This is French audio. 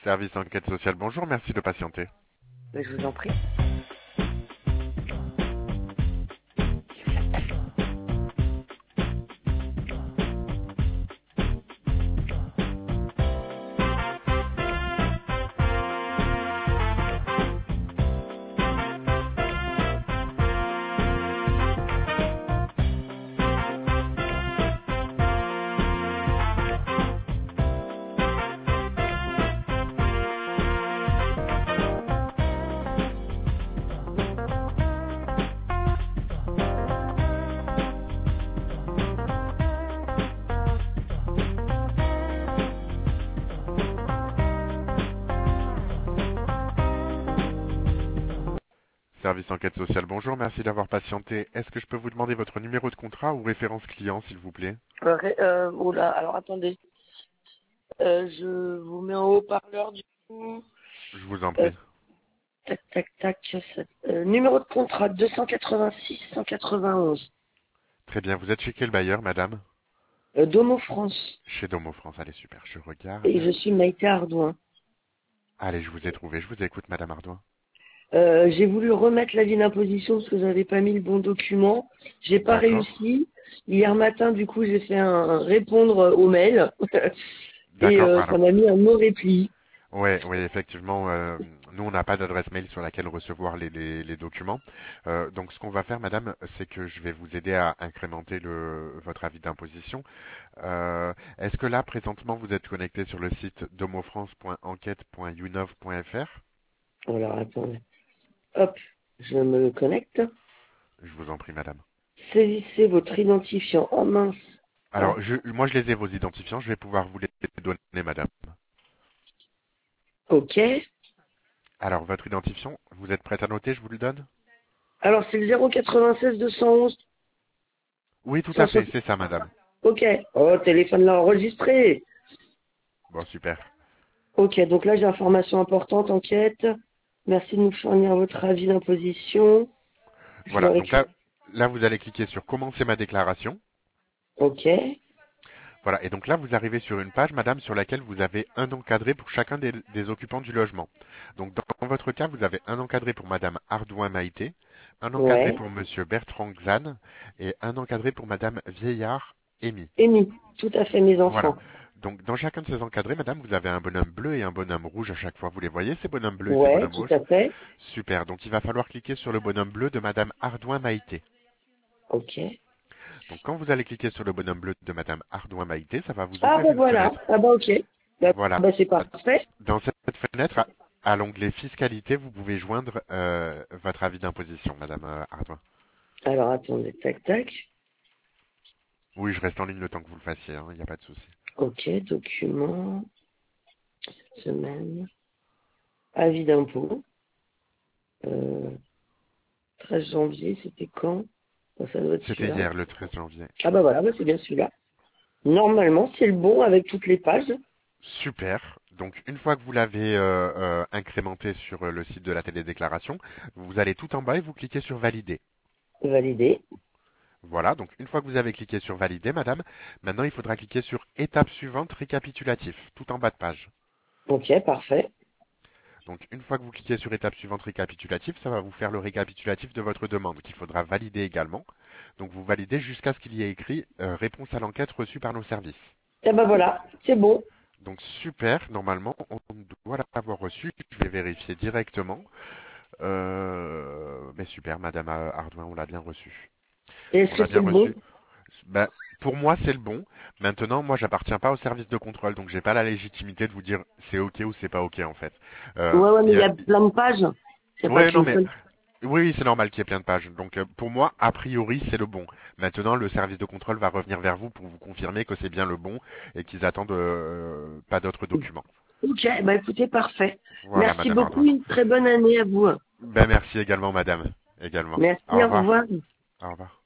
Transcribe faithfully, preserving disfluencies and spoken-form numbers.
Service enquête sociale, bonjour, merci de patienter. Ben, je vous en prie. Service enquête sociale, bonjour, merci d'avoir patienté. Est-ce que je peux vous demander votre numéro de contrat ou référence client, s'il vous plaît? Euh, ré- euh, oula, alors attendez. Euh, je vous mets en haut-parleur du coup. Je vous en Euh, prie. tac, tac, tac. ça- euh, numéro de contrat deux cent quatre-vingt-six cent quatre-vingt-onze. Très bien, vous êtes chez quel bailleur, madame? Euh, Domo France. Chez Domo France, allez, super, je Et je regarde. suis Maïté Ardouin. Allez, je vous ai trouvé, je vous écoute, madame Ardouin. Euh, j'ai voulu remettre l'avis d'imposition parce que j'avais pas mis le bon document. J'ai pas D'accord, réussi. Hier matin, du coup, j'ai fait un, un répondre au mail. Et d'accord, euh, ça alors. m'a mis un mauvais pli. Ouais, oui, effectivement, euh, nous on n'a pas d'adresse mail sur laquelle recevoir les, les- les documents. Euh, donc ce qu'on va faire, madame, c'est que je vais vous aider à incrémenter le, votre avis d'imposition. Euh, Est-ce que là, présentement, vous êtes connecté sur le site domofrance point enquête point unov point fr? Alors attendez. Hop, je me connecte. Je vous en prie, madame. Saisissez votre identifiant. Oh mince. Ah, Alors, je, moi, je les ai, vos identifiants. Je vais pouvoir vous les donner, madame. ok. Alors, votre identifiant, vous êtes prête à noter? Je vous le donne? Alors c'est le zéro quatre-vingt-seize deux cent onze Oui, tout à cent fait, soixante. c'est ça, madame. Ok. Oh, téléphone là enregistré. Bon, super. Ok, donc là j'ai information importante, enquête. Merci de nous fournir votre avis d'imposition. Je le Voilà, donc là, récupère. là, vous allez cliquer sur Commencer ma déclaration. Ok. Voilà, et donc là, vous arrivez sur une page, madame, sur laquelle vous avez un encadré pour chacun des, des occupants du logement. Donc, dans, dans votre cas, vous avez un encadré pour madame Ardouin Maïté, un encadré Ouais. pour monsieur Bertrand Xan et un encadré pour madame Vieillard Amy. Amy, tout à fait mes Voilà. enfants. Donc, dans chacun de ces encadrés, madame, vous avez un bonhomme bleu et un bonhomme rouge à chaque fois. Vous les voyez, ces bonhommes bleus et ces Ouais, bonhommes tout rouges? à fait. Super. Donc, il va falloir cliquer sur le bonhomme bleu de madame Ardouin Maïté. Ok. Donc, quand vous allez cliquer sur le bonhomme bleu de madame Ardouin Maïté, ça va vous Ah ouvrir bah une voilà. fenêtre. Ah bah ok. Bah, Voilà. bah c'est parfait. Dans cette fenêtre, à, à l'onglet Fiscalité, vous pouvez joindre euh, votre avis d'imposition, madame euh, Ardouin. Alors attendez, tac tac. Oui, je reste en ligne le temps que vous le fassiez, il n'y a pas de souci. Ok, document, semaine, avis d'impôt. Euh, treize janvier, c'était quand? Bah, ça doit être C'était celui-là. hier, le treize janvier. Ah bah voilà, bah c'est bien celui-là. Normalement, c'est le bon avec toutes les pages. Super. Donc, une fois que vous l'avez euh, euh, incrémenté sur euh, le site de la télédéclaration, vous allez tout en bas et vous cliquez sur Valider. Validé. Voilà, donc une fois que vous avez cliqué sur Valider, madame, maintenant il faudra cliquer sur Étape suivante, récapitulatif, tout en bas de page. Ok, parfait. Donc une fois que vous cliquez sur étape suivante récapitulatif, ça va vous faire le récapitulatif de votre demande qu'il faudra valider également. Donc vous validez jusqu'à ce qu'il y ait écrit euh, réponse à l'enquête reçue par nos services. Et ben voilà, c'est bon. Donc super, normalement on doit l'avoir reçu. Je vais vérifier directement. Euh, mais super, madame Ardouin, on l'a bien reçu. Et est-ce On que l'a c'est bien le bon? reçu. Ben, pour moi, c'est le bon. Maintenant, moi, j'appartiens pas au service de contrôle, donc j'ai pas la légitimité de vous dire c'est ok ou c'est pas ok en fait. Euh, Ouais, ouais, mais il il y y a- a plein de pages. Il n'y a pas Ouais, non, qu'une mais seule. oui, oui, c'est normal qu'il y ait plein de pages. Donc, euh, pour moi, a priori, c'est le bon. Maintenant, le service de contrôle va revenir vers vous pour vous confirmer que c'est bien le bon et qu'ils attendent euh, pas d'autres documents. Ok, bah écoutez, parfait. Voilà, Merci Madame beaucoup, Ardouin. une très bonne année à vous. Ben, merci également, Madame. Également. Merci, Au au revoir. revoir. Au revoir.